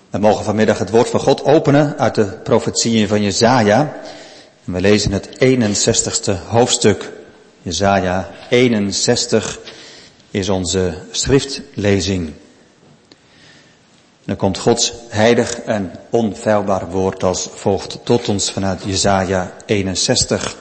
We mogen vanmiddag het woord van God openen uit de profetieën van Jesaja. En we lezen het 61ste hoofdstuk. Jesaja 61 is onze schriftlezing. En dan komt Gods heilig en onfeilbaar woord als volgt tot ons vanuit Jesaja 61.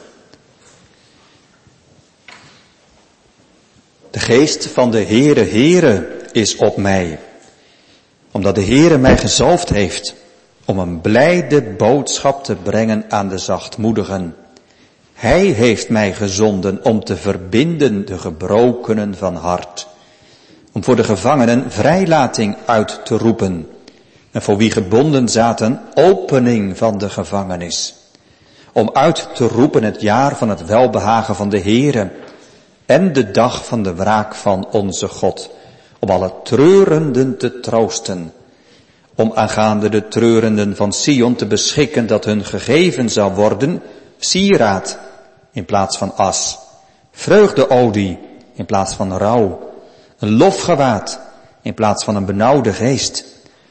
De geest van de Heere is op mij, omdat de Heere mij gezalfd heeft om een blijde boodschap te brengen aan de zachtmoedigen. Hij heeft mij gezonden om te verbinden de gebrokenen van hart, om voor de gevangenen vrijlating uit te roepen en voor wie gebonden zaten opening van de gevangenis, om uit te roepen het jaar van het welbehagen van de Heere en de dag van de wraak van onze God, om alle treurenden te troosten, om aangaande de treurenden van Sion te beschikken dat hun gegeven zou worden sieraad in plaats van as, vreugdeolie in plaats van rouw, een lofgewaad in plaats van een benauwde geest,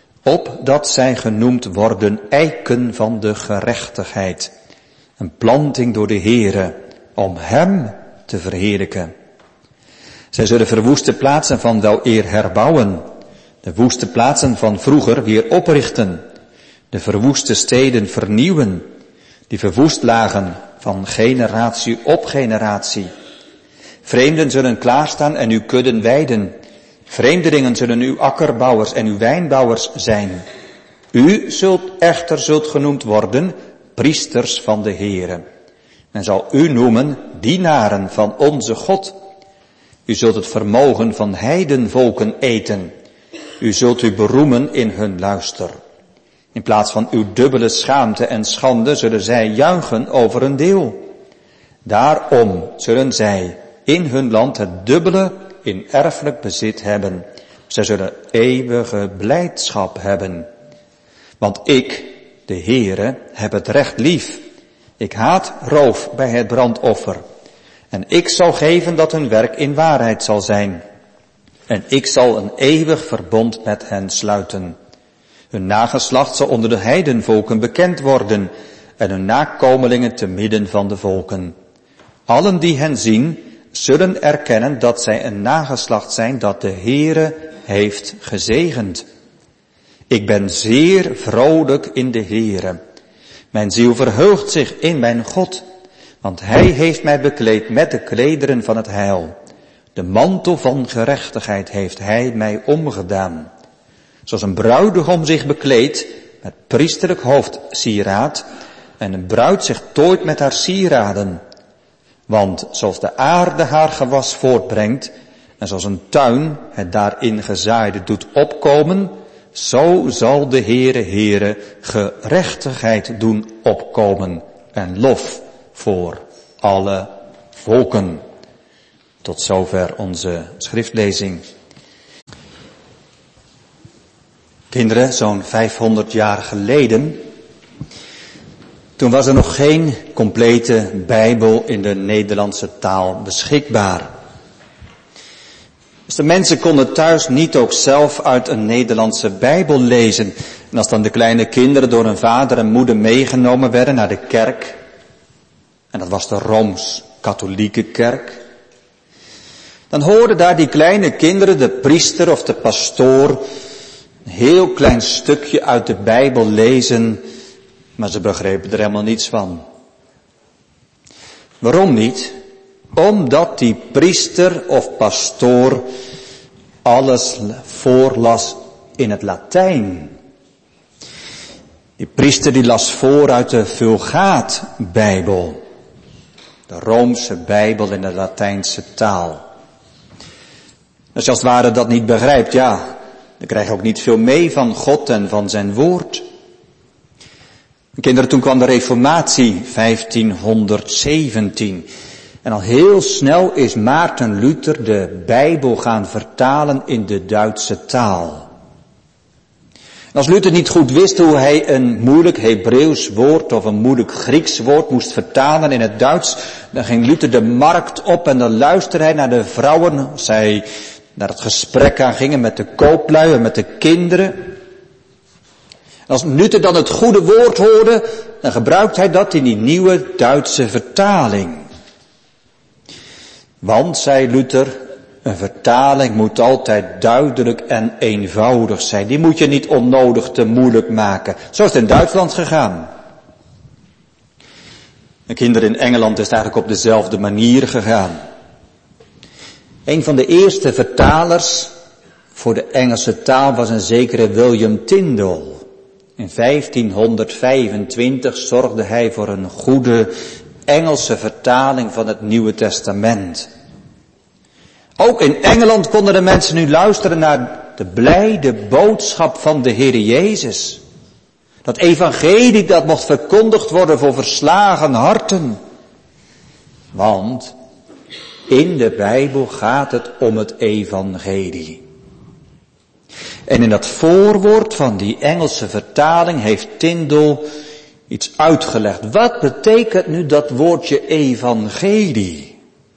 opdat zij genoemd worden eiken van de gerechtigheid, een planting door de Heere, om hem te verheerlijken. Zij zullen verwoeste plaatsen van weleer herbouwen, de woeste plaatsen van vroeger weer oprichten, de verwoeste steden vernieuwen, die verwoest lagen van generatie op generatie. Vreemden zullen klaarstaan en uw kudden weiden. Vreemdelingen zullen uw akkerbouwers en uw wijnbouwers zijn. U zult genoemd worden priesters van de Heere. Men zal u noemen dienaren van onze God. U zult het vermogen van heidenvolken eten. U zult u beroemen in hun luister. In plaats van uw dubbele schaamte en schande zullen zij juichen over een deel. Daarom zullen zij in hun land het dubbele in erfelijk bezit hebben. Zij zullen eeuwige blijdschap hebben. Want ik, de Heere, heb het recht lief. Ik haat roof bij het brandoffer. En ik zal geven dat hun werk in waarheid zal zijn. En ik zal een eeuwig verbond met hen sluiten. Hun nageslacht zal onder de heidenvolken bekend worden en hun nakomelingen te midden van de volken. Allen die hen zien, zullen erkennen dat zij een nageslacht zijn dat de Heere heeft gezegend. Ik ben zeer vrolijk in de Heere. Mijn ziel verheugt zich in mijn God, want hij heeft mij bekleed met de klederen van het heil. De mantel van gerechtigheid heeft hij mij omgedaan. Zoals een bruidegom zich bekleedt met priesterlijk hoofdsieraad en een bruid zich tooit met haar sieraden. Want zoals de aarde haar gewas voortbrengt en zoals een tuin het daarin gezaaide doet opkomen, zo zal de Heere gerechtigheid doen opkomen en lof voor alle volken. Tot zover onze schriftlezing. Kinderen, zo'n 500 jaar geleden, toen was er nog geen complete Bijbel in de Nederlandse taal beschikbaar. Dus de mensen konden thuis niet ook zelf uit een Nederlandse Bijbel lezen. En als dan de kleine kinderen door hun vader en moeder meegenomen werden naar de kerk, en dat was de Rooms-Katholieke kerk, dan hoorden daar die kleine kinderen de priester of de pastoor een heel klein stukje uit de Bijbel lezen, maar ze begrepen er helemaal niets van. Waarom niet? Omdat die priester of pastoor alles voorlas in het Latijn. Die priester die las voor uit de Vulgaat-Bijbel, de Roomse Bijbel in de Latijnse taal. Als je als het ware dat niet begrijpt, ja, dan krijg je ook niet veel mee van God en van zijn woord. Kinderen, toen kwam de Reformatie, 1517. En al heel snel is Maarten Luther de Bijbel gaan vertalen in de Duitse taal. En als Luther niet goed wist hoe hij een moeilijk Hebreeuws woord of een moeilijk Grieks woord moest vertalen in het Duits, dan ging Luther de markt op en dan luisterde hij naar de vrouwen, als zij naar het gesprek aan gingen met de kooplui en met de kinderen. Als Luther dan het goede woord hoorde, dan gebruikt hij dat in die nieuwe Duitse vertaling. Want, zei Luther, een vertaling moet altijd duidelijk en eenvoudig zijn. Die moet je niet onnodig te moeilijk maken. Zo is het in Duitsland gegaan. De kinderen in Engeland is het eigenlijk op dezelfde manier gegaan. Een van de eerste vertalers voor de Engelse taal was een zekere William Tyndale. In 1525 zorgde hij voor een goede Engelse vertaling van het Nieuwe Testament. Ook in Engeland konden de mensen nu luisteren naar de blijde boodschap van de Heer Jezus. Dat evangelie dat mocht verkondigd worden voor verslagen harten. Want in de Bijbel gaat het om het evangelie. En in dat voorwoord van die Engelse vertaling heeft Tyndale iets uitgelegd. Wat betekent nu dat woordje evangelie?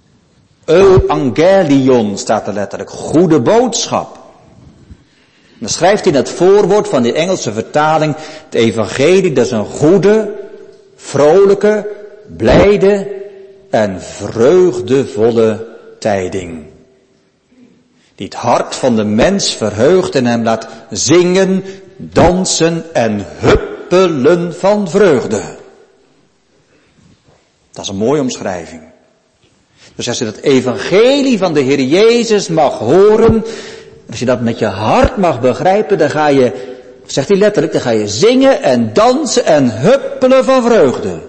Evangelion staat er letterlijk, goede boodschap. Dan schrijft hij in het voorwoord van die Engelse vertaling, het evangelie, dat is een goede, vrolijke, blijde en vreugdevolle tijding. Die het hart van de mens verheugt en hem laat zingen, dansen en huppelen van vreugde. Dat is een mooie omschrijving. Dus als je dat evangelie van de Heer Jezus mag horen, als je dat met je hart mag begrijpen, dan ga je, zegt hij letterlijk, dan ga je zingen en dansen en huppelen van vreugde.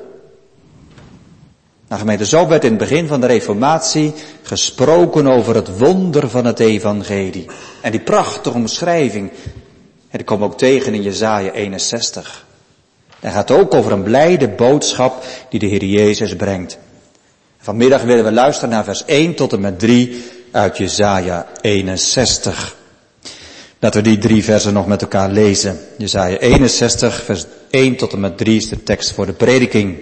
Nou gemeente, zo werd in het begin van de Reformatie gesproken over het wonder van het evangelie. En die prachtige omschrijving, die komen we ook tegen in Jesaja 61. Dat gaat ook over een blijde boodschap die de Heer Jezus brengt. Vanmiddag willen we luisteren naar vers 1 tot en met 3 uit Jesaja 61. Laten we die 3 versen nog met elkaar lezen. Jesaja 61 vers 1 tot en met 3 is de tekst voor de prediking.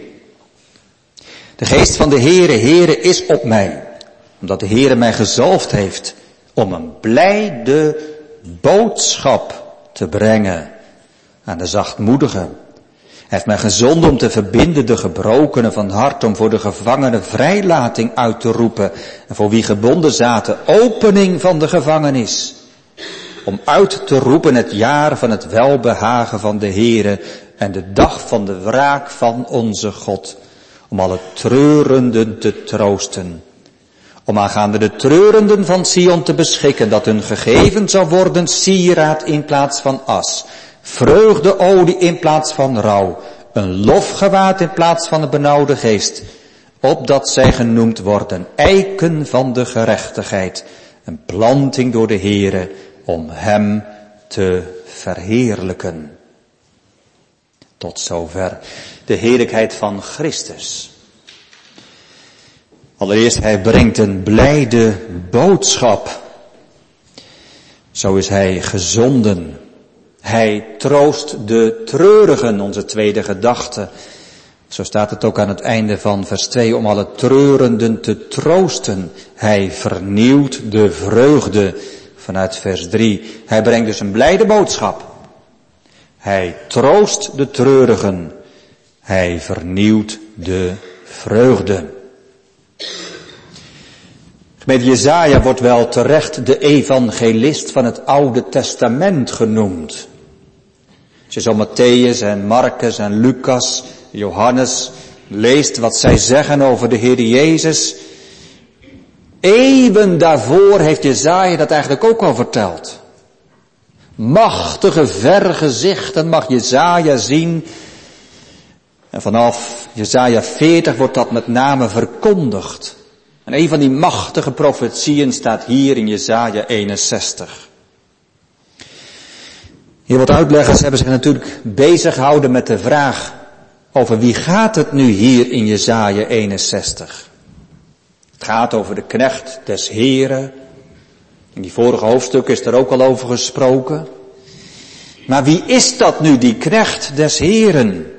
De geest van de Heere is op mij, omdat de Heere mij gezalfd heeft om een blijde boodschap te brengen aan de zachtmoedigen. Hij heeft mij gezonden om te verbinden de gebrokenen van hart, om voor de gevangenen vrijlating uit te roepen en voor wie gebonden zaten opening van de gevangenis. Om uit te roepen het jaar van het welbehagen van de Heere en de dag van de wraak van onze God. Om alle treurenden te troosten. Om aangaande de treurenden van Sion te beschikken, dat hun gegeven zal worden sieraad in plaats van as. Vreugdeolie in plaats van rouw. Een lofgewaad in plaats van een benauwde geest. Opdat zij genoemd worden eiken van de gerechtigheid. Een planting door de Heere om hem te verheerlijken. Tot zover de heerlijkheid van Christus. Allereerst, hij brengt een blijde boodschap. Zo is hij gezonden. Hij troost de treurigen, onze tweede gedachte. Zo staat het ook aan het einde van vers 2, om alle treurenden te troosten. Hij vernieuwt de vreugde vanuit vers 3. Hij brengt dus een blijde boodschap. Hij troost de treurigen. Hij vernieuwt de vreugde. Gemeente, Jesaja wordt wel terecht de evangelist van het Oude Testament genoemd. Als je zo Mattheüs en Marcus en Lucas, Johannes leest wat zij zeggen over de Heer Jezus. Eeuwen daarvoor heeft Jesaja dat eigenlijk ook al verteld. Machtige vergezichten mag Jesaja zien. En vanaf Jesaja 40 wordt dat met name verkondigd. En een van die machtige profetieën staat hier in Jesaja 61. Heel wat uitleggers hebben zich natuurlijk bezig gehouden met de vraag, over wie gaat het nu hier in Jesaja 61? Het gaat over de knecht des Heren. In die vorige hoofdstukken is er ook al over gesproken. Maar wie is dat nu, die knecht des Heren?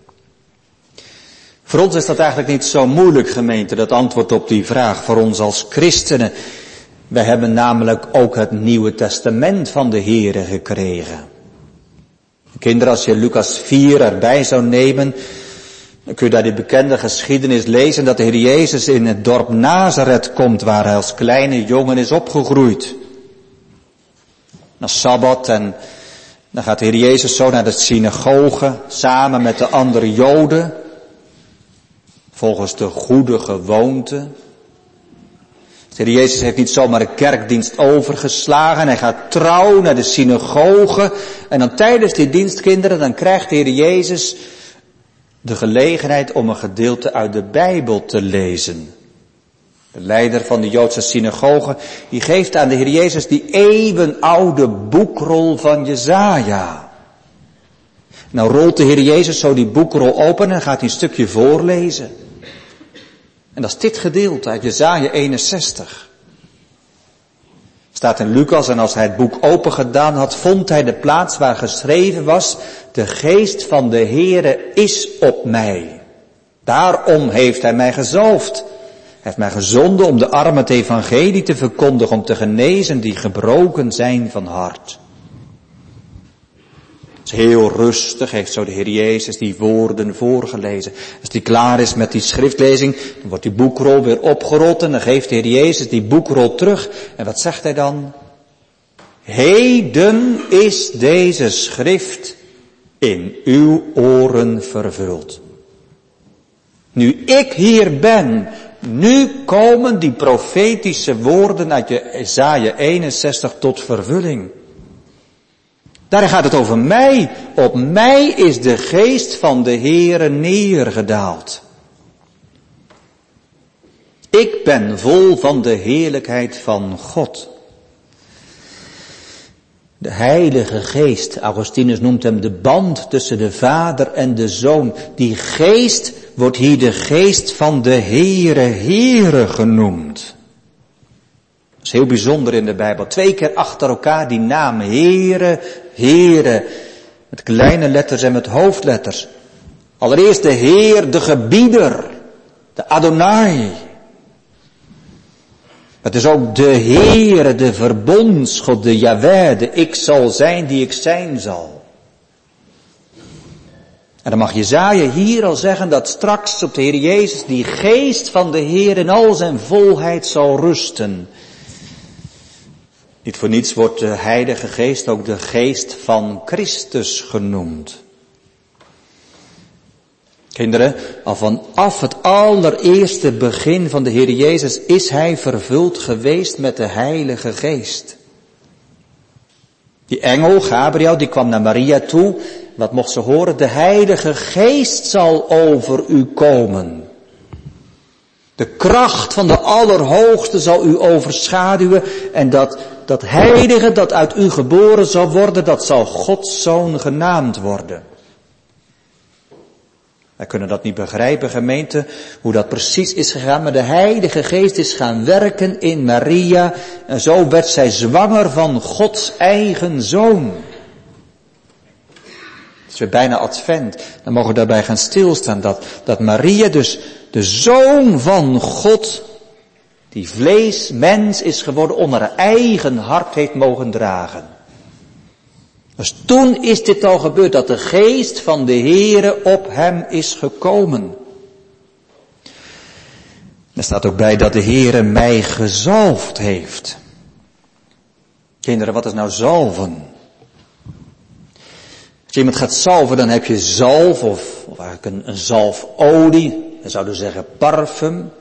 Voor ons is dat eigenlijk niet zo moeilijk, gemeente, dat antwoord op die vraag, voor ons als christenen. Wij hebben namelijk ook het Nieuwe Testament van de Heere gekregen. Kinderen, als je Lucas 4 erbij zou nemen, dan kun je daar die bekende geschiedenis lezen dat de Heer Jezus in het dorp Nazareth komt, waar hij als kleine jongen is opgegroeid. Na Sabbat en dan gaat de Heer Jezus zo naar de synagoge, samen met de andere Joden, volgens de goede gewoonte. De Heer Jezus heeft niet zomaar een kerkdienst overgeslagen. Hij gaat trouw naar de synagoge. En dan tijdens die dienstkinderen, dan krijgt de Heer Jezus de gelegenheid om een gedeelte uit de Bijbel te lezen. De leider van de Joodse synagoge, die geeft aan de Heer Jezus die eeuwenoude boekrol van Jesaja. Nou rolt de Heer Jezus zo die boekrol open en gaat hij een stukje voorlezen. En dat is dit gedeelte uit Jesaja 61. Staat in Lucas, en als hij het boek open gedaan had, vond hij de plaats waar geschreven was: de geest van de Heere is op mij. Daarom heeft hij mij gezalfd. Hij heeft mij gezonden om de armen het evangelie te verkondigen, om te genezen die gebroken zijn van hart. Heel rustig heeft zo de Heer Jezus die woorden voorgelezen. Als hij klaar is met die schriftlezing, dan wordt die boekrol weer opgerold en dan geeft de Heer Jezus die boekrol terug. En wat zegt hij dan? Heden is deze schrift in uw oren vervuld. Nu ik hier ben, nu komen die profetische woorden uit Jesaja 61 tot vervulling. Daar gaat het over mij. Op mij is de geest van de Heere neergedaald. Ik ben vol van de heerlijkheid van God. De Heilige Geest, Augustinus noemt hem de band tussen de Vader en de Zoon. Die geest wordt hier de geest van de Heere genoemd. Dat is heel bijzonder in de Bijbel. 2 keer achter elkaar die naam Heere, Heere. Met kleine letters en met hoofdletters. Allereerst de Heer, de gebieder. De Adonai. Het is ook de Heere, de verbondsgod, de Jahweh, de ik zal zijn die ik zijn zal. En dan mag Jesaja hier al zeggen dat straks op de Heer Jezus die geest van de Heer in al zijn volheid zal rusten. Niet voor niets wordt de Heilige Geest ook de geest van Christus genoemd. Kinderen, al vanaf het allereerste begin van de Heer Jezus is hij vervuld geweest met de Heilige Geest. Die engel, Gabriel, die kwam naar Maria toe. Wat mocht ze horen? De Heilige Geest zal over u komen. De kracht van de Allerhoogste zal u overschaduwen. En dat heilige dat uit u geboren zal worden, dat zal Gods Zoon genaamd worden. Wij kunnen dat niet begrijpen, gemeente, hoe dat precies is gegaan. Maar de Heilige Geest is gaan werken in Maria. En zo werd zij zwanger van Gods eigen Zoon. Het is weer bijna Advent. Dan mogen we daarbij gaan stilstaan. Dat Maria dus de Zoon van God, die vlees, mens is geworden, onder haar eigen hart heeft mogen dragen. Dus toen is dit al gebeurd, dat de geest van de Heere op hem is gekomen. Er staat ook bij dat de Heere mij gezalfd heeft. Kinderen, wat is nou zalven? Als je iemand gaat zalven, dan heb je zalf of eigenlijk een zalfolie. We zouden zeggen parfum.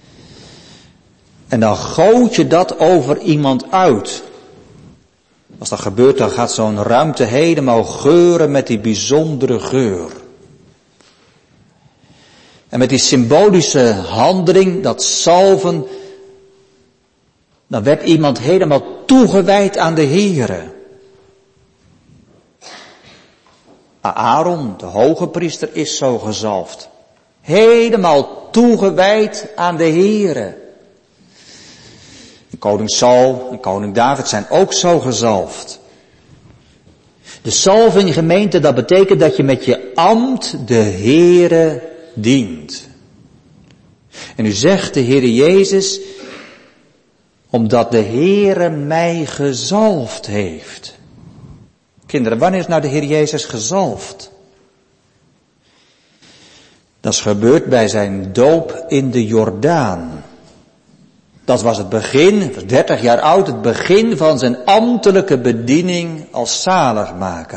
En dan goot je dat over iemand uit. Als dat gebeurt, dan gaat zo'n ruimte helemaal geuren met die bijzondere geur. En met die symbolische handeling, dat zalven, dan werd iemand helemaal toegewijd aan de Heere. Aaron, de hoge priester, is zo gezalfd. Helemaal toegewijd aan de Heere. Koning Saul en koning David zijn ook zo gezalfd. De zalving, gemeente, dat betekent dat je met je ambt de Heere dient. En nu zegt de Heere Jezus, omdat de Heere mij gezalfd heeft. Kinderen, wanneer is nou de Heer Jezus gezalfd? Dat is gebeurd bij zijn doop in de Jordaan. Dat was het begin, 30 jaar oud, het begin van zijn ambtelijke bediening als zaligmaker.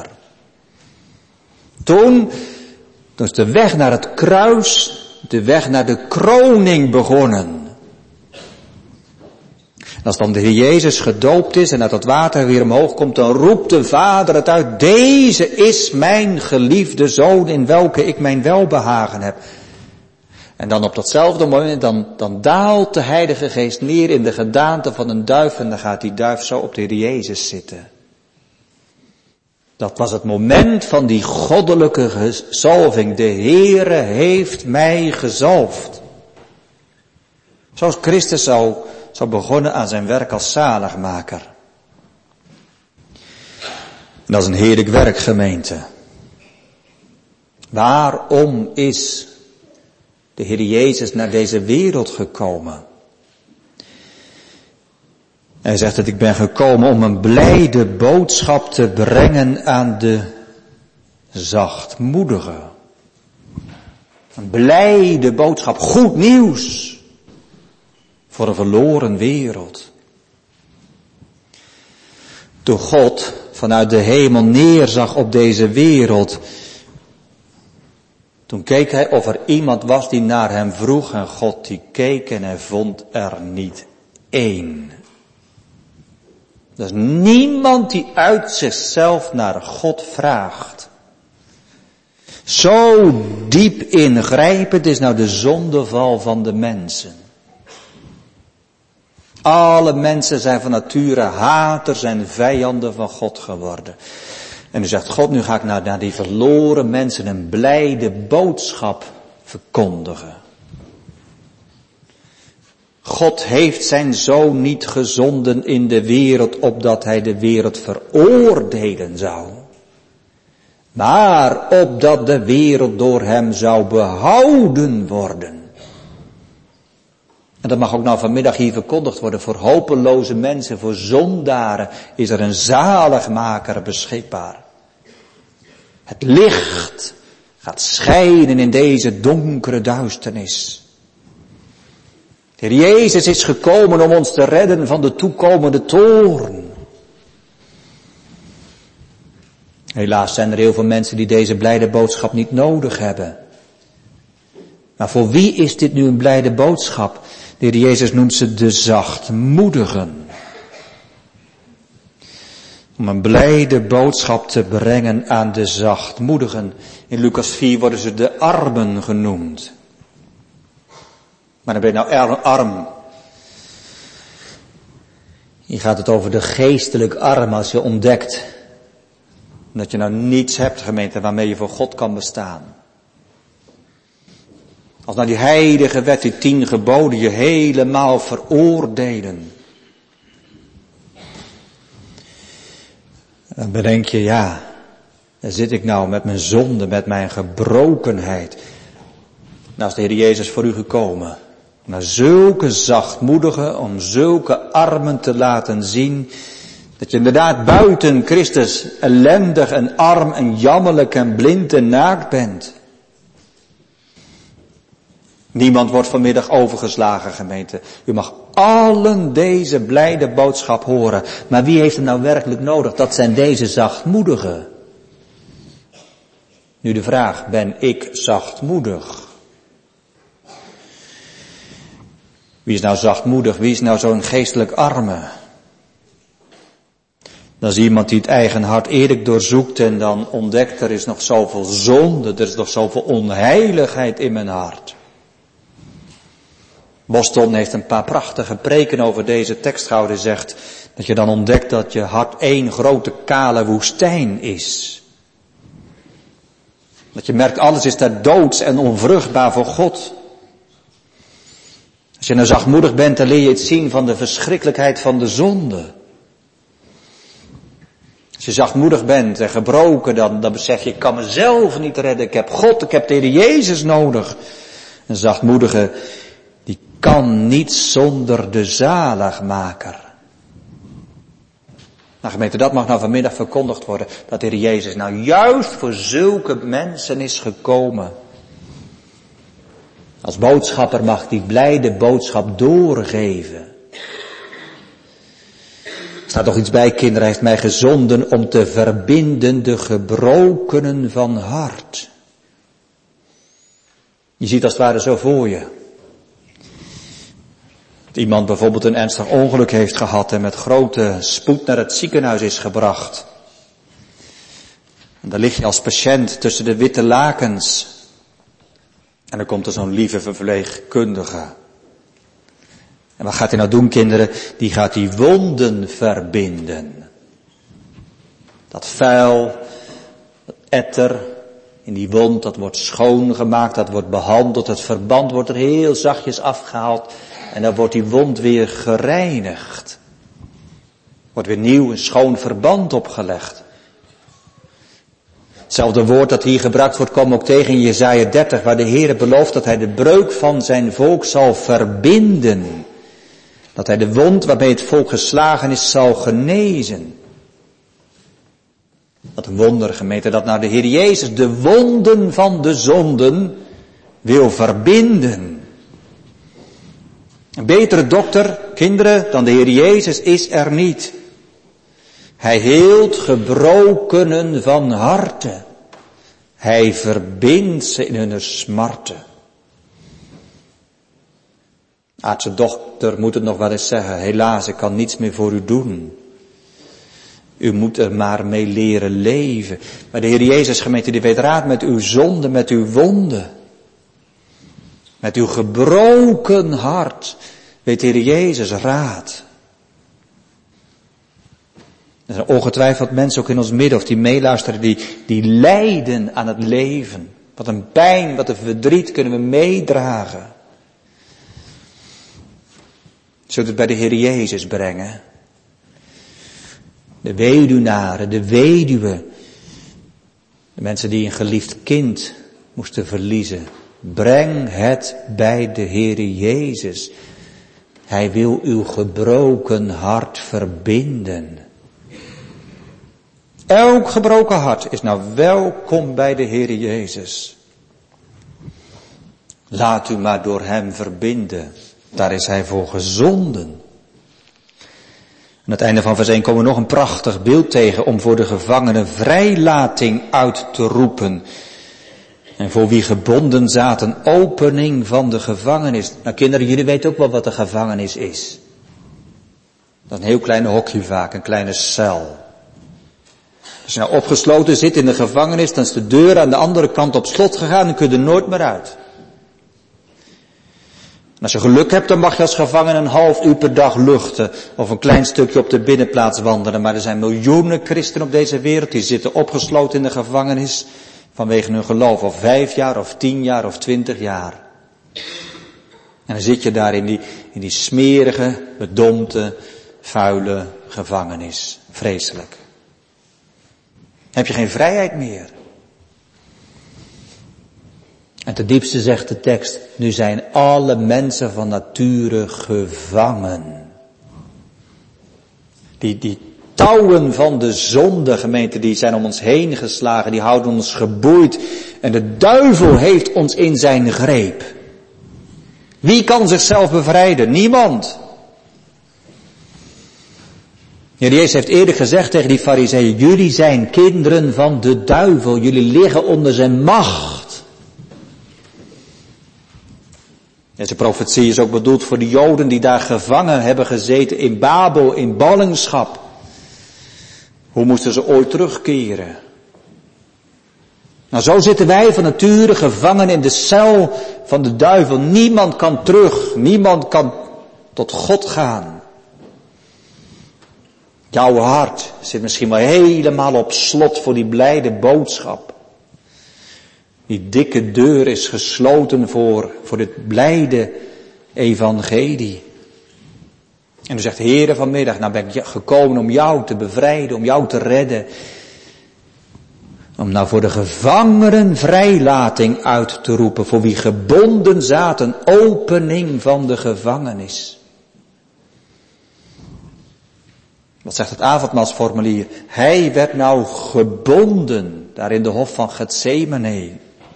Toen is de weg naar het kruis, de weg naar de kroning begonnen. En als dan de Heer Jezus gedoopt is en uit het water weer omhoog komt, dan roept de Vader het uit: deze is mijn geliefde Zoon in welke ik mijn welbehagen heb. En dan op datzelfde moment, dan daalt de Heilige Geest neer in de gedaante van een duif en dan gaat die duif zo op de Heer Jezus zitten. Dat was het moment van die goddelijke gezalving. De Heere heeft mij gezalfd. Zoals Christus zou begonnen aan zijn werk als zaligmaker. En dat is een heerlijk werk, gemeente. Waarom is de Heer Jezus naar deze wereld gekomen? Hij zegt dat ik ben gekomen om een blijde boodschap te brengen aan de zachtmoedigen. Een blijde boodschap, goed nieuws voor een verloren wereld. Toen God vanuit de hemel neerzag op deze wereld, toen keek hij of er iemand was die naar hem vroeg en God die keek en hij vond er niet één. Er is niemand die uit zichzelf naar God vraagt. Zo diep ingrijpend is nou de zondeval van de mensen. Alle mensen zijn van nature haters en vijanden van God geworden. En nu zegt God, nu ga ik naar die verloren mensen een blijde boodschap verkondigen. God heeft zijn Zoon niet gezonden in de wereld opdat hij de wereld veroordelen zou. Maar opdat de wereld door hem zou behouden worden. En dat mag ook nou vanmiddag hier verkondigd worden. Voor hopeloze mensen, voor zondaren is er een zaligmaker beschikbaar. Het licht gaat schijnen in deze donkere duisternis. De Heer Jezus is gekomen om ons te redden van de toekomende toorn. Helaas zijn er heel veel mensen die deze blijde boodschap niet nodig hebben. Maar voor wie is dit nu een blijde boodschap? De Heer Jezus noemt ze de zachtmoedigen. Om een blijde boodschap te brengen aan de zachtmoedigen. In Lucas 4 worden ze de armen genoemd. Maar dan ben je nou arm. Hier gaat het over de geestelijk arm als je ontdekt dat je nou niets hebt, gemeente, waarmee je voor God kan bestaan. Als nou die heilige wet, die 10 geboden je helemaal veroordelen. Dan bedenk je, ja, daar zit ik nou met mijn zonde, met mijn gebrokenheid. Nou is de Heer Jezus voor u gekomen. Naar zulke zachtmoedigen, om zulke armen te laten zien, dat je inderdaad buiten Christus ellendig en arm en jammerlijk en blind en naakt bent. Niemand wordt vanmiddag overgeslagen, gemeente. U mag allen deze blijde boodschap horen. Maar wie heeft hem nou werkelijk nodig? Dat zijn deze zachtmoedigen. Nu de vraag, ben ik zachtmoedig? Wie is nou zachtmoedig? Wie is nou zo'n geestelijk arme? Dat is iemand die het eigen hart eerlijk doorzoekt en dan ontdekt, er is nog zoveel zonde, er is nog zoveel onheiligheid in mijn hart. Boston heeft een paar prachtige preken over deze tekst gehouden, zegt dat je dan ontdekt dat je hart één grote kale woestijn is. Dat je merkt, alles is daar doods en onvruchtbaar voor God. Als je nou zachtmoedig bent, dan leer je het zien van de verschrikkelijkheid van de zonde. Als je zachtmoedig bent en gebroken, dan besef je, ik kan mezelf niet redden. Ik heb God, ik heb de Heer Jezus nodig. Een zachtmoedige, die kan niet zonder de zaligmaker. Nou gemeente, dat mag nou vanmiddag verkondigd worden. Dat de Heer Jezus nou juist voor zulke mensen is gekomen. Als boodschapper mag die blijde boodschap doorgeven. Er staat nog iets bij, kinderen, hij heeft mij gezonden om te verbinden de gebrokenen van hart. Je ziet als het ware zo voor je. Dat iemand bijvoorbeeld een ernstig ongeluk heeft gehad en met grote spoed naar het ziekenhuis is gebracht. En daar lig je als patiënt tussen de witte lakens. En dan komt er zo'n lieve verpleegkundige. En wat gaat hij nou doen, kinderen? Die gaat die wonden verbinden. Dat vuil, dat etter in die wond, dat wordt schoongemaakt, dat wordt behandeld. Het verband wordt er heel zachtjes afgehaald. En dan wordt die wond weer gereinigd. Wordt weer nieuw een schoon verband opgelegd. Hetzelfde woord dat hier gebruikt wordt, komt ook tegen in Jesaja 30, waar de Heer belooft dat hij de breuk van zijn volk zal verbinden. Dat hij de wond waarmee het volk geslagen is zal genezen. Wat een wonder, gemeente, dat nou de Heer Jezus de wonden van de zonden wil verbinden. Een betere dokter, kinderen, dan de Heer Jezus is er niet. Hij heelt gebrokenen van harte. Hij verbindt ze in hun smarten. Aardse dokter moet het nog wel eens zeggen. Helaas, ik kan niets meer voor u doen. U moet er maar mee leren leven. Maar de Heer Jezus, gemeente, die weet raad met uw zonde, met uw wonden. Met uw gebroken hart weet de Heer Jezus raad. Er zijn ongetwijfeld mensen ook in ons midden of die meeluisteren die lijden aan het leven. Wat een pijn, wat een verdriet kunnen we meedragen. Zullen we het bij de Heer Jezus brengen? De weduwnaren, de weduwe, de mensen die een geliefd kind moesten verliezen. Breng het bij de Heer Jezus. Hij wil uw gebroken hart verbinden. Elk gebroken hart is nou welkom bij de Heer Jezus. Laat u maar door hem verbinden. Daar is hij voor gezonden. Aan het einde van vers 1 komen we nog een prachtig beeld tegen om voor de gevangenen vrijlating uit te roepen. En voor wie gebonden zaten, opening van de gevangenis. Nou kinderen, jullie weten ook wel wat de gevangenis is. Dat is een heel klein hokje vaak, een kleine cel. Als je nou opgesloten zit in de gevangenis, dan is de deur aan de andere kant op slot gegaan en kun je er nooit meer uit. En als je geluk hebt, dan mag je als gevangene een half uur per dag luchten of een klein stukje op de binnenplaats wandelen. Maar er zijn miljoenen christenen op deze wereld die zitten opgesloten in de gevangenis vanwege hun geloof. Of 5 jaar, of 10 jaar, of 20 jaar. En dan zit je daar in die smerige, bedompte, vuile gevangenis. Vreselijk. Heb je geen vrijheid meer. En ten diepste zegt de tekst, nu zijn alle mensen van nature gevangen. Die touwen van de zonde, gemeente, die zijn om ons heen geslagen, die houden ons geboeid. En de duivel heeft ons in zijn greep. Wie kan zichzelf bevrijden? Niemand. Heer Jezus heeft eerder gezegd tegen die farizeeën, jullie zijn kinderen van de duivel, jullie liggen onder zijn macht. Deze profetie is ook bedoeld voor de Joden die daar gevangen hebben gezeten in Babel, in ballingschap. Hoe moesten ze ooit terugkeren? Nou, zo zitten wij van nature gevangen in de cel van de duivel. Niemand kan terug, niemand kan tot God gaan. Jouw hart zit misschien wel helemaal op slot voor die blijde boodschap. Die dikke deur is gesloten voor dit blijde evangelie. En u zegt, Heere, vanmiddag, nou ben ik gekomen om jou te bevrijden, om jou te redden. Om nou voor de gevangenen vrijlating uit te roepen, voor wie gebonden zaten, opening van de gevangenis. Wat zegt het avondmaalsformulier? Hij werd nou gebonden, daar in de hof van Getsemane.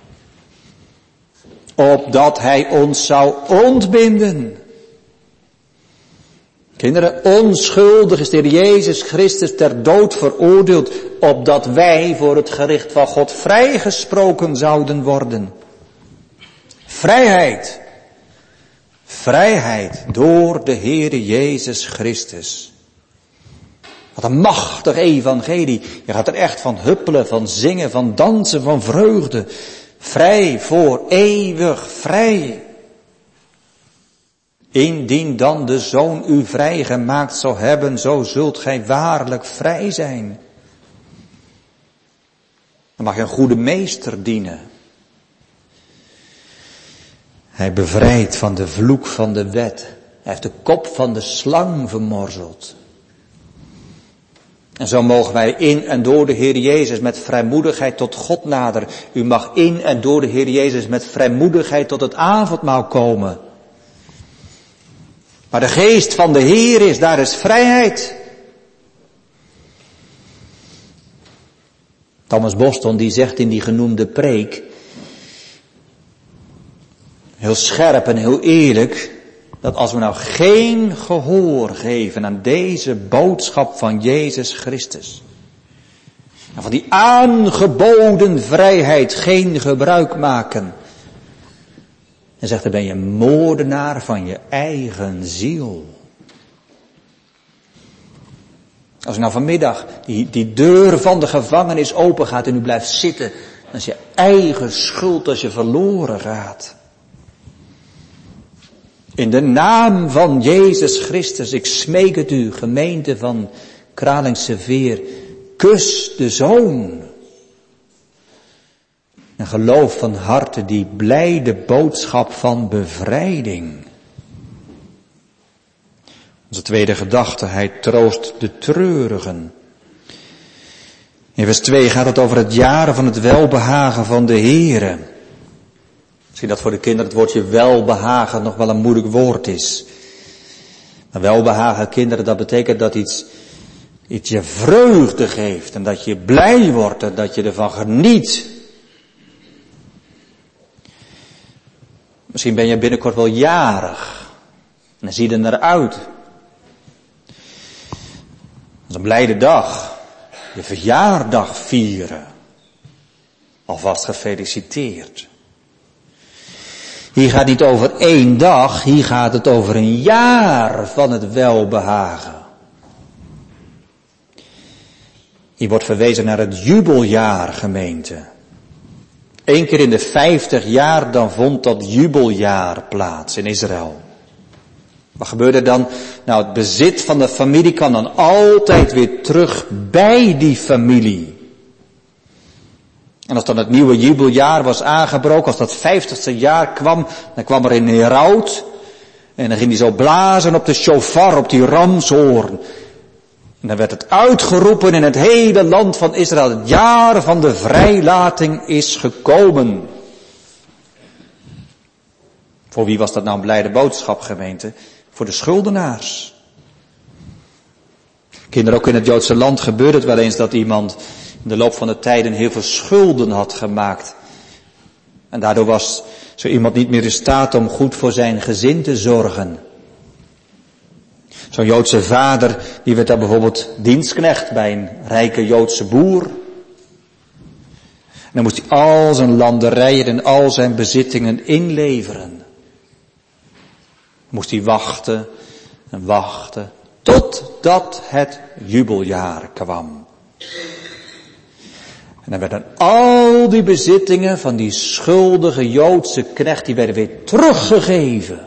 Opdat hij ons zou ontbinden. Kinderen, onschuldig is de Heer Jezus Christus ter dood veroordeeld, opdat wij voor het gericht van God vrijgesproken zouden worden. Vrijheid. Vrijheid door de Heere Jezus Christus. Wat een machtig evangelie. Je gaat er echt van huppelen, van zingen, van dansen, van vreugde. Vrij voor eeuwig vrij. Indien dan de Zoon u vrijgemaakt zou hebben, zo zult gij waarlijk vrij zijn. Dan mag je een goede meester dienen. Hij bevrijdt van de vloek van de wet. Hij heeft de kop van de slang vermorzeld. En zo mogen wij in en door de Heer Jezus met vrijmoedigheid tot God naderen. U mag in en door de Heer Jezus met vrijmoedigheid tot het avondmaal komen. Maar de geest van de Heer is, daar is vrijheid. Thomas Boston die zegt in die genoemde preek, heel scherp en heel eerlijk, dat als we nou geen gehoor geven aan deze boodschap van Jezus Christus, en van die aangeboden vrijheid geen gebruik maken, en zegt, dan ben je moordenaar van je eigen ziel. Als nou vanmiddag die deur van de gevangenis open gaat en u blijft zitten, dan is je eigen schuld als je verloren gaat. In de naam van Jezus Christus, ik smeek het u, gemeente van Kralingse Veer, kus de Zoon. En geloof van harte die blijde boodschap van bevrijding. Onze tweede gedachte, hij troost de treurigen. In vers 2 gaat het over het jaren van het welbehagen van de Heere. Misschien dat voor de kinderen het woordje welbehagen nog wel een moeilijk woord is. Maar welbehagen, kinderen, dat betekent dat iets je vreugde geeft en dat je blij wordt en dat je ervan geniet. Misschien ben je binnenkort wel jarig. En dan zie je er naar uit. Dat is een blijde dag. Je verjaardag vieren. Alvast gefeliciteerd. Hier gaat het niet over 1 dag. Hier gaat het over een jaar van het welbehagen. Hier wordt verwezen naar het jubeljaar, gemeente. 1 keer in de 50 jaar, dan vond dat jubeljaar plaats in Israël. Wat gebeurde dan? Nou, het bezit van de familie kan dan altijd weer terug bij die familie. En als dan het nieuwe jubeljaar was aangebroken, als dat 50ste jaar kwam, dan kwam er een heraut. En dan ging hij zo blazen op de shofar, op die ramshoorn. En dan werd het uitgeroepen in het hele land van Israël. Het jaar van de vrijlating is gekomen. Voor wie was dat nou een blijde boodschap, gemeente? Voor de schuldenaars. Kinderen, ook in het Joodse land gebeurde het wel eens dat iemand in de loop van de tijden heel veel schulden had gemaakt. En daardoor was zo iemand niet meer in staat om goed voor zijn gezin te zorgen. Zo'n Joodse vader, die werd dan bijvoorbeeld dienstknecht bij een rijke Joodse boer. En dan moest hij al zijn landerijen en al zijn bezittingen inleveren. Dan moest hij wachten en wachten, totdat het jubeljaar kwam. En dan werden al die bezittingen van die schuldige Joodse knecht, die werden weer teruggegeven.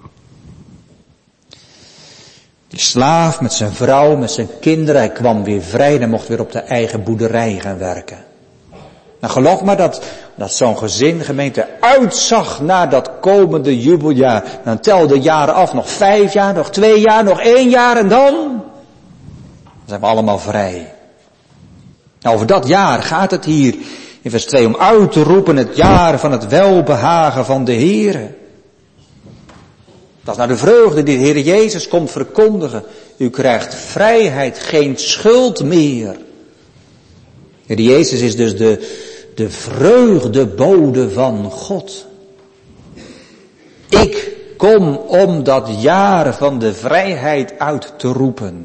Die slaaf met zijn vrouw, met zijn kinderen, hij kwam weer vrij en mocht weer op de eigen boerderij gaan werken. Nou, geloof maar dat zo'n gezin, gemeente, uitzag naar dat komende jubeljaar. Dan telde de jaren af, nog 5 jaar, nog 2 jaar, nog 1 jaar en dan zijn we allemaal vrij. Nou, over dat jaar gaat het hier in vers 2 om uit te roepen het jaar van het welbehagen van de Heere. Dat is nou de vreugde die de Heer Jezus komt verkondigen. U krijgt vrijheid, geen schuld meer. Heer Jezus is dus de vreugdebode van God. Ik kom om dat jaar van de vrijheid uit te roepen.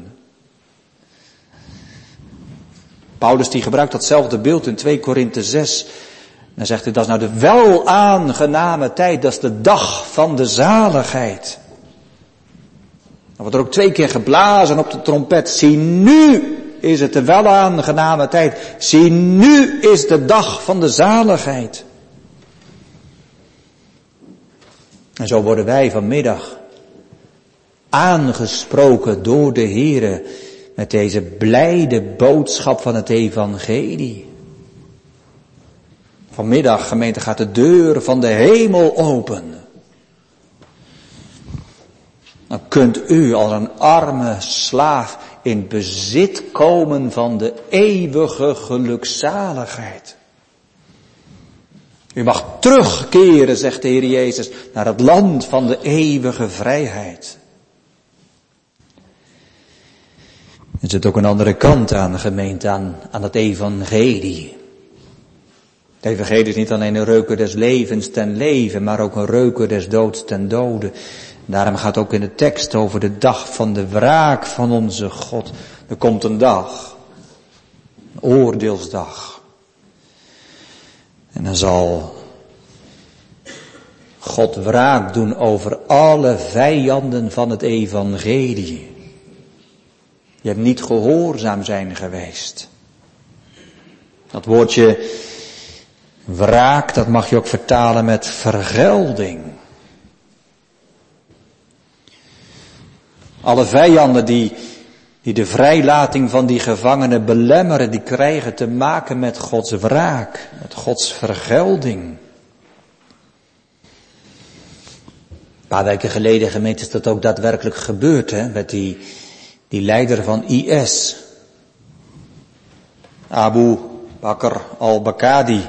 Paulus die gebruikt datzelfde beeld in 2 Korinthe 6. Dan zegt hij, dat is nou de welaangename tijd, dat is de dag van de zaligheid. Dan wordt er ook 2 keer geblazen op de trompet. Zie, nu is het de welaangename tijd. Zie, nu is de dag van de zaligheid. En zo worden wij vanmiddag aangesproken door de Heere met deze blijde boodschap van het evangelie. Vanmiddag, gemeente, gaat de deur van de hemel open. Dan kunt u als een arme slaaf in bezit komen van de eeuwige gelukzaligheid. U mag terugkeren, zegt de Heer Jezus, naar het land van de eeuwige vrijheid. Er zit ook een andere kant aan, gemeente, aan het evangelie. Het evangelie is niet alleen een reuker des levens ten leven, maar ook een reuker des doods ten dode. Daarom gaat het ook in de tekst over de dag van de wraak van onze God. Er komt een dag, een oordeelsdag. En dan zal God wraak doen over alle vijanden van het evangelie. Je hebt niet gehoorzaam zijn geweest. Dat woordje wraak, dat mag je ook vertalen met vergelding. Alle vijanden die de vrijlating van die gevangenen belemmeren, die krijgen te maken met Gods wraak, met Gods vergelding. Een paar weken geleden, gemeente, is dat ook daadwerkelijk gebeurd, hè, met die leider van IS. Abu Bakr al-Baghdadi.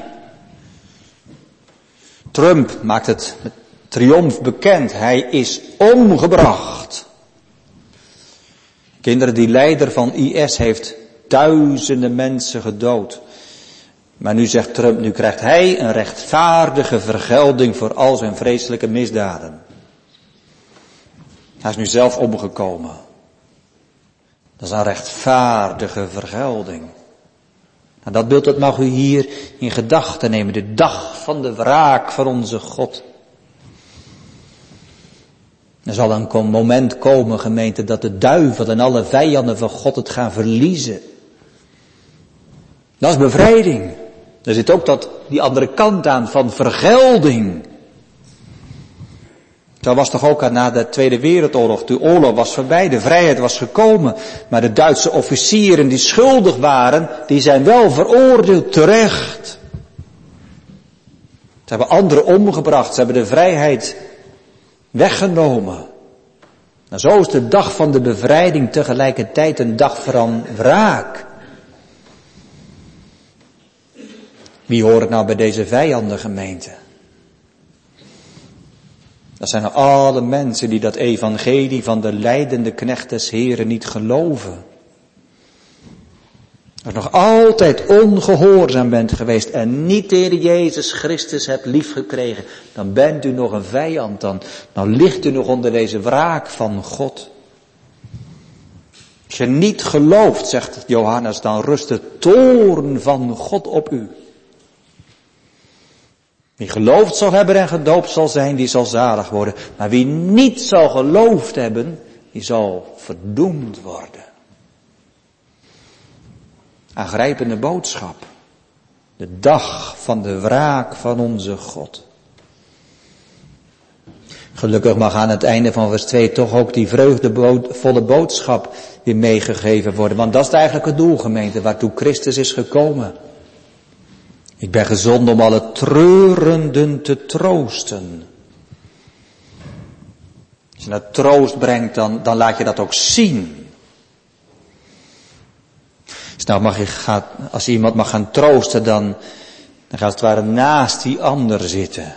Trump maakt het met triomf bekend. Hij is omgebracht. Kinderen, die leider van IS heeft duizenden mensen gedood. Maar nu zegt Trump, nu krijgt hij een rechtvaardige vergelding voor al zijn vreselijke misdaden. Hij is nu zelf omgekomen. Dat is een rechtvaardige vergelding. Nou, dat beeld dat mag u hier in gedachten nemen. De dag van de wraak van onze God. Er zal een moment komen, gemeente, dat de duivel en alle vijanden van God het gaan verliezen. Dat is bevrijding. Er zit ook die andere kant aan van vergelding. Zo was toch ook na de Tweede Wereldoorlog. De oorlog was voorbij, de vrijheid was gekomen. Maar de Duitse officieren die schuldig waren, die zijn wel veroordeeld terecht. Ze hebben anderen omgebracht, ze hebben de vrijheid weggenomen. Nou, zo is de dag van de bevrijding tegelijkertijd een dag van wraak. Wie hoort nou bij deze vijandengemeente? Dat zijn alle mensen die dat evangelie van de lijdende knecht des Heren niet geloven. Als je nog altijd ongehoorzaam bent geweest en niet de Heer Jezus Christus hebt liefgekregen, dan bent u nog een vijand, dan ligt u nog onder deze wraak van God. Als je niet gelooft, zegt Johannes, dan rust de toorn van God op u. Wie geloofd zal hebben en gedoopt zal zijn, die zal zalig worden. Maar wie niet zal geloofd hebben, die zal verdoemd worden. Aangrijpende boodschap. De dag van de wraak van onze God. Gelukkig mag aan het einde van vers 2 toch ook die vreugdevolle boodschap weer meegegeven worden. Want dat is eigenlijk het doel, gemeente, waartoe Christus is gekomen. Ik ben gezonden om alle treurenden te troosten. Als je dat troost brengt, dan laat je dat ook zien. Dus nou als je iemand mag gaan troosten, dan gaat het ware naast die ander zitten.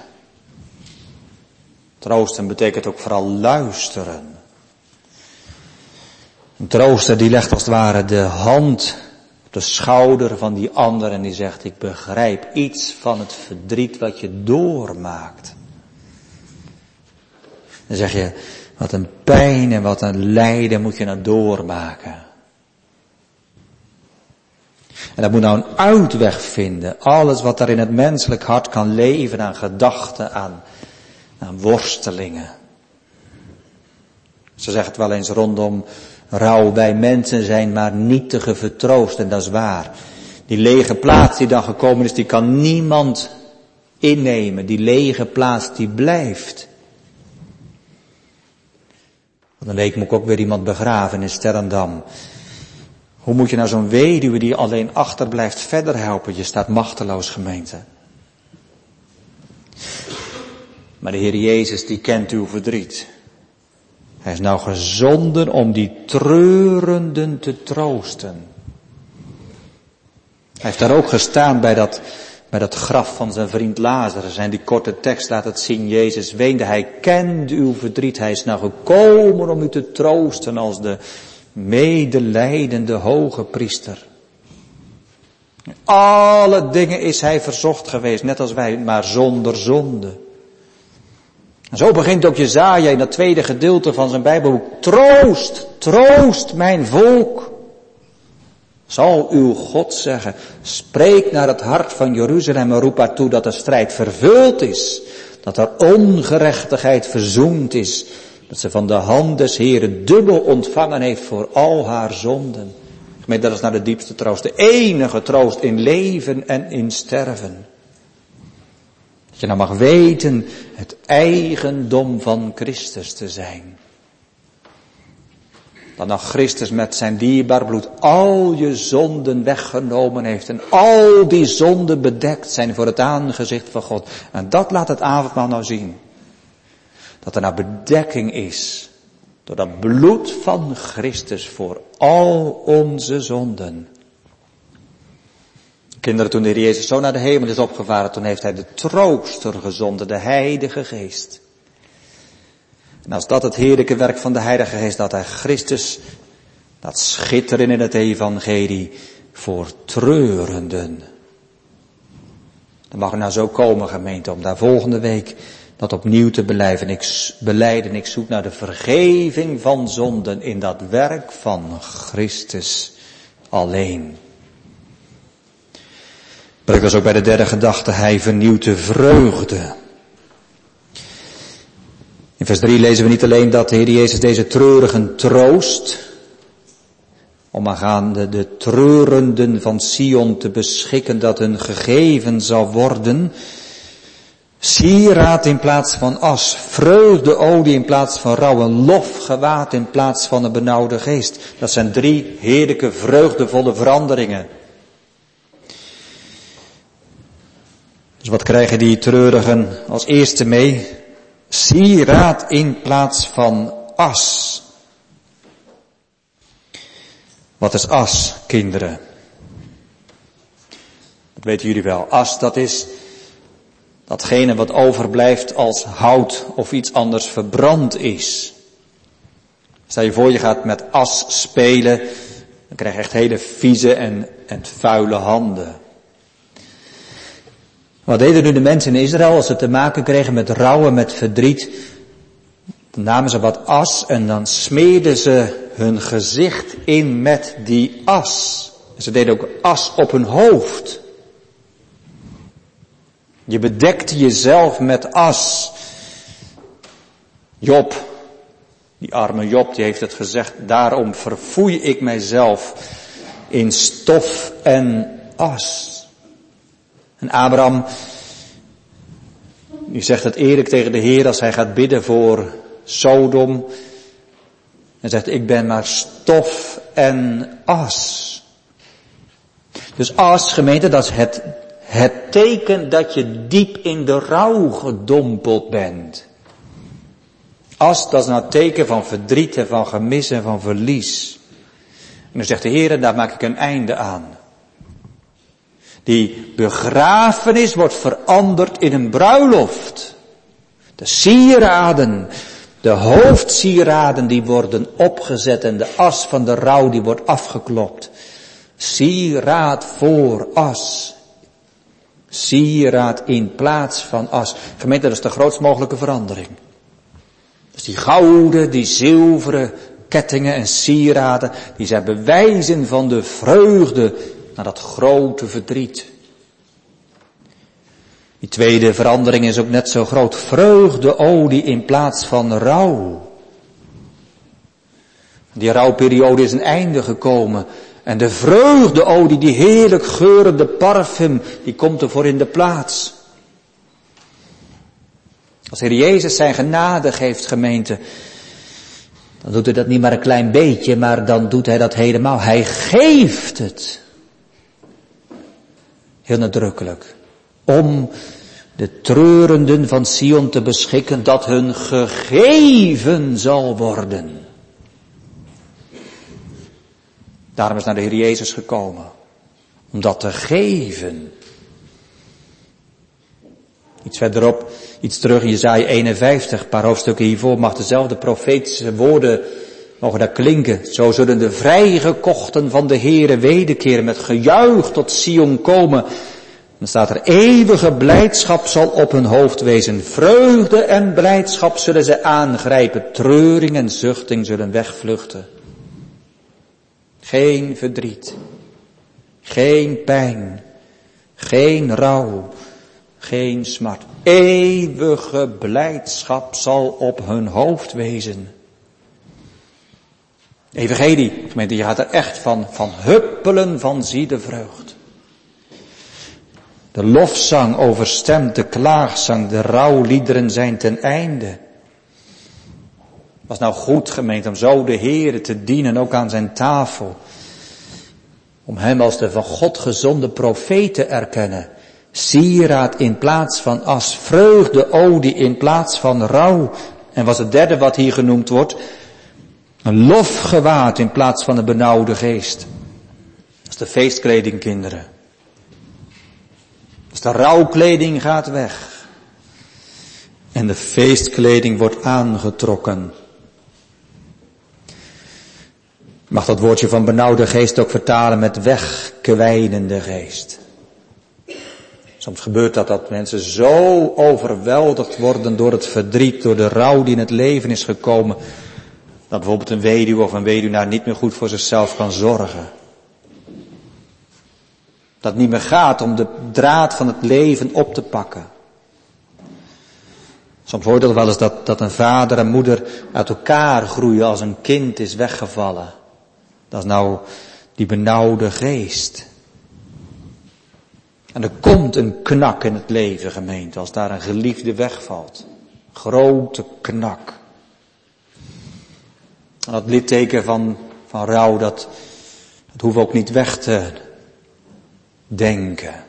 Troosten betekent ook vooral luisteren. Een trooster die legt als het ware de hand op de schouder van die ander en die zegt, ik begrijp iets van het verdriet wat je doormaakt. Dan zeg je, wat een pijn en wat een lijden moet je nou doormaken. En dat moet nou een uitweg vinden. Alles wat daar in het menselijk hart kan leven aan gedachten, aan worstelingen. Ze zeggen het wel eens rondom rouw, wij mensen zijn maar nietige vertroost en dat is waar. Die lege plaats die dan gekomen is, die kan niemand innemen. Die lege plaats die blijft. Van een week moet ik ook weer iemand begraven in Sterrendam. Hoe moet je nou zo'n weduwe die alleen achterblijft verder helpen? Je staat machteloos, gemeente. Maar de Heer Jezus die kent uw verdriet. Hij is nou gezonden om die treurenden te troosten. Hij heeft daar ook gestaan bij dat graf van zijn vriend Lazarus. En die korte tekst laat het zien. Jezus weende. Hij kent uw verdriet. Hij is nou gekomen om u te troosten als de medelijdende hoge priester. In alle dingen is hij verzocht geweest. Net als wij, maar zonder zonde. En zo begint ook Jesaja in dat tweede gedeelte van zijn Bijbelboek. Troost, troost mijn volk. Zal uw God zeggen, spreek naar het hart van Jeruzalem en roep haar toe dat de strijd vervuld is. Dat er ongerechtigheid verzoend is. Dat ze van de hand des Heren dubbel ontvangen heeft voor al haar zonden. Gemeente, dat is nou de diepste troost. De enige troost in leven en in sterven. Dat je nou mag weten het eigendom van Christus te zijn. Dat nou Christus met zijn dierbaar bloed al je zonden weggenomen heeft. En al die zonden bedekt zijn voor het aangezicht van God. En dat laat het avondmaal nou zien. Dat er nou bedekking is. Door dat bloed van Christus voor al onze zonden. Kinderen, toen de Heer Jezus zo naar de hemel is opgevaren, toen heeft hij de trooster gezonden, de Heilige Geest. En als dat het heerlijke werk van de Heilige Geest, dat hij Christus, dat schitteren in het evangelie, voor treurenden. Dan mag het nou zo komen, gemeente, om daar volgende week dat opnieuw te belijden. Ik zoek naar de vergeving van zonden in dat werk van Christus alleen. Maar ik was ook bij de derde gedachte, hij vernieuwt de vreugde. In vers 3 lezen we niet alleen dat de Heer Jezus deze treurigen troost, om aangaande de treurenden van Sion te beschikken dat hun gegeven zal worden, sieraad in plaats van as, vreugdeolie in plaats van rouw, een lofgewaad in plaats van een benauwde geest. Dat zijn 3 heerlijke vreugdevolle veranderingen. Dus wat krijgen die treurigen als eerste mee? Sieraad in plaats van as. Wat is as, kinderen? Dat weten jullie wel. As, dat is datgene wat overblijft als hout of iets anders verbrand is. Stel je voor, je gaat met as spelen, dan krijg je echt hele vieze en vuile handen. Wat deden nu de mensen in Israël als ze te maken kregen met rouw en met verdriet? Dan namen ze wat as en dan smeerden ze hun gezicht in met die as. En ze deden ook as op hun hoofd. Je bedekte jezelf met as. Job, die arme Job, die heeft het gezegd, daarom verfoei ik mijzelf in stof en as. En Abraham, die zegt het eerlijk tegen de Heer als hij gaat bidden voor Sodom. En zegt, ik ben maar stof en as. Dus as, gemeente, dat is het teken dat je diep in de rouw gedompeld bent. As, dat is nou het teken van verdriet en van gemis en van verlies. En dan zegt de Heer, daar maak ik een einde aan. Die begrafenis wordt veranderd in een bruiloft. De sieraden De hoofdsieraden die worden opgezet en de as van de rouw die wordt afgeklopt. Sieraad voor as. Sieraad in plaats van as. Gemeente, dat is de grootst mogelijke verandering. Dus die gouden, die zilveren kettingen en sieraden, die zijn bewijzen van de vreugde naar dat grote verdriet. Die tweede verandering is ook net zo groot. Vreugdeolie in plaats van rouw. Die rouwperiode is een einde gekomen. En de vreugdeolie, die heerlijk geurende parfum, die komt ervoor in de plaats. Als Heer Jezus zijn genade geeft, gemeente, dan doet hij dat niet maar een klein beetje, maar dan doet hij dat helemaal. Hij geeft het. Heel nadrukkelijk. Om de treurenden van Sion te beschikken dat hun gegeven zal worden. Daarom is naar de Heer Jezus gekomen. Om dat te geven. Iets verderop, iets terug in Jesaja 51, een paar hoofdstukken hiervoor, mag dezelfde profetische woorden mogen daar klinken. Zo zullen de vrijgekochten van de Heere wederkeren, met gejuich tot Sion komen. Dan staat er: eeuwige blijdschap zal op hun hoofd wezen. Vreugde en blijdschap zullen ze aangrijpen. Treuring en zuchting zullen wegvluchten. Geen verdriet. Geen pijn. Geen rouw. Geen smart. Eeuwige blijdschap zal op hun hoofd wezen. Evangelie, gemeente, je gaat er echt van huppelen van ziedevreugd. De lofzang overstemt de klaagzang, de rouwliederen zijn ten einde. Was nou goed, gemeente, om zo de Heere te dienen, ook aan zijn tafel. Om hem als de van God gezonde profeet te erkennen. Sieraad in plaats van as, vreugdeolie in plaats van rouw. En was het derde wat hier genoemd wordt, een lofgewaad in plaats van een benauwde geest. Dat is de feestkleding, kinderen. Dus de rouwkleding gaat weg. En de feestkleding wordt aangetrokken. Mag dat woordje van benauwde geest ook vertalen met wegkwijnende geest. Soms gebeurt dat mensen zo overweldigd worden door het verdriet, door de rouw die in het leven is gekomen, dat bijvoorbeeld een weduwe of een weduwnaar niet meer goed voor zichzelf kan zorgen. Dat het niet meer gaat om de draad van het leven op te pakken. Soms hoor je wel eens dat een vader en moeder uit elkaar groeien als een kind is weggevallen. Dat is nou die benauwde geest. En er komt een knak in het leven, gemeente, als daar een geliefde wegvalt. Grote knak. En dat litteken van rouw, dat hoeft ook niet weg te denken.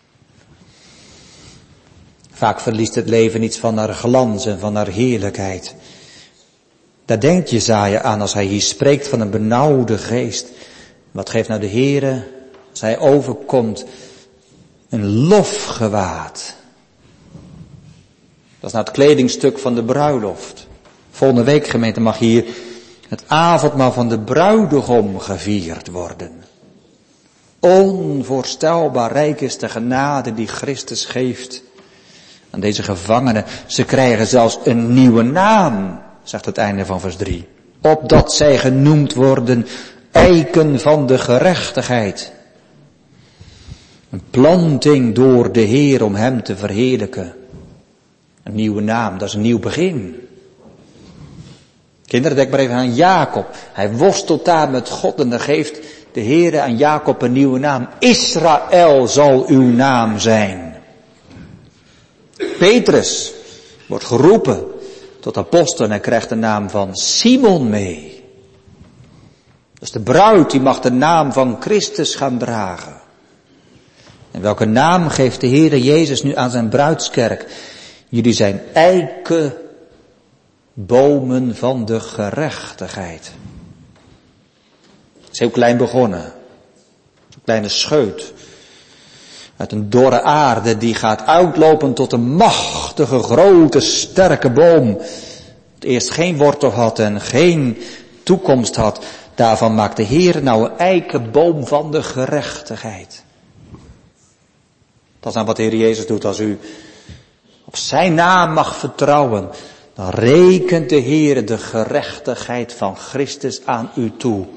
Vaak verliest het leven iets van haar glans en van haar heerlijkheid. Daar denkt Jesaja aan als hij hier spreekt van een benauwde geest. Wat geeft nou de Heere als hij overkomt? Een lofgewaad. Dat is nou het kledingstuk van de bruiloft. Volgende week, gemeente, mag hier het avondmaal van de bruidegom gevierd worden. Onvoorstelbaar rijk is de genade die Christus geeft aan deze gevangenen. Ze krijgen zelfs een nieuwe naam, zegt het einde van vers 3. Opdat zij genoemd worden eiken van de gerechtigheid. Een planting door de Heer om hem te verheerlijken. Een nieuwe naam, dat is een nieuw begin. Kinderen, denk maar even aan Jacob. Hij worstelt daar met God en dan geeft de Heer aan Jacob een nieuwe naam. Israël zal uw naam zijn. Petrus wordt geroepen tot apostel en hij krijgt de naam van Simon mee. Dus de bruid die mag de naam van Christus gaan dragen. En welke naam geeft de Heere Jezus nu aan zijn bruidskerk? Jullie zijn eikenbomen van de gerechtigheid. Het is heel klein begonnen. Zo'n kleine scheut. Uit een dorre aarde die gaat uitlopen tot een machtige, grote, sterke boom. Het eerst geen wortel had en geen toekomst had. Daarvan maakt de Heer nou een eikenboom van de gerechtigheid. Dat is nou wat de Heer Jezus doet. Als u op zijn naam mag vertrouwen, dan rekent de Heer de gerechtigheid van Christus aan u toe.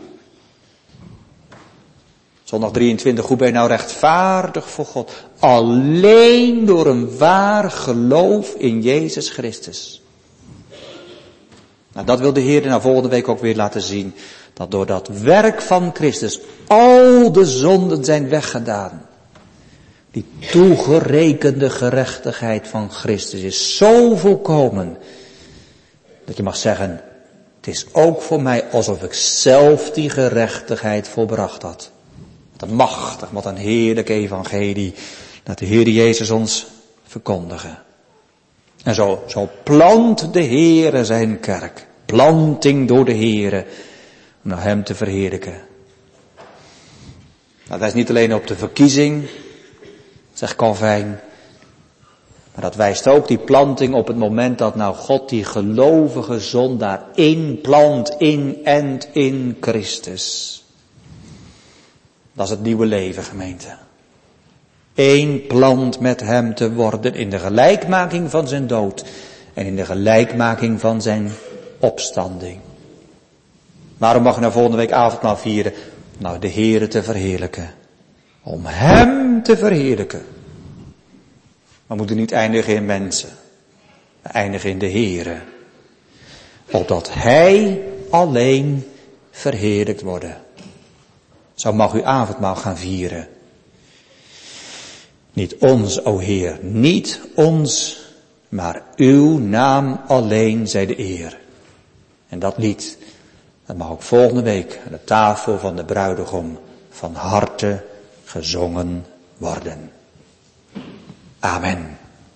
Zondag 23, hoe ben je nou rechtvaardig voor God? Alleen door een waar geloof in Jezus Christus. Nou, dat wil de Heer nou volgende week ook weer laten zien. Dat door dat werk van Christus al de zonden zijn weggedaan. Die toegerekende gerechtigheid van Christus is zo volkomen. Dat je mag zeggen, het is ook voor mij alsof ik zelf die gerechtigheid volbracht had. Wat een machtig, wat een heerlijk evangelie. Dat de Heer Jezus ons verkondigen. En zo plant de Heere zijn kerk. Planting door de Heere. Om naar hem te verheerlijken. Nou, dat is niet alleen op de verkiezing, zegt Calvijn. Maar dat wijst ook die planting op het moment dat nou God die gelovige zondaar inplant, inent in Christus. Dat is het nieuwe leven, gemeente. Eén plant met hem te worden in de gelijkmaking van zijn dood en in de gelijkmaking van zijn opstanding. Waarom mag je nou volgende week avondmaal vieren? Nou, de Heere te verheerlijken. Om hem te verheerlijken. We moeten niet eindigen in mensen. We eindigen in de Heere. Opdat hij alleen verheerlijkt worden. Zo mag u avondmaal gaan vieren. Niet ons, o Heer, niet ons, maar uw naam alleen zij de eer. En dat lied, dat mag ook volgende week aan de tafel van de bruidegom van harte gezongen worden. Amen.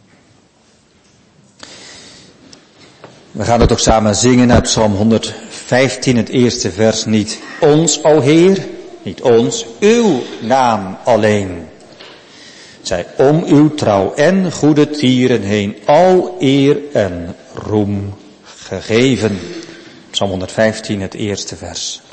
We gaan het ook samen zingen uit Psalm 115, het eerste vers. Niet ons, o Heer, niet ons, uw naam alleen. Zij om uw trouw en goede tieren heen al eer en roem gegeven. Psalm 115, het eerste vers.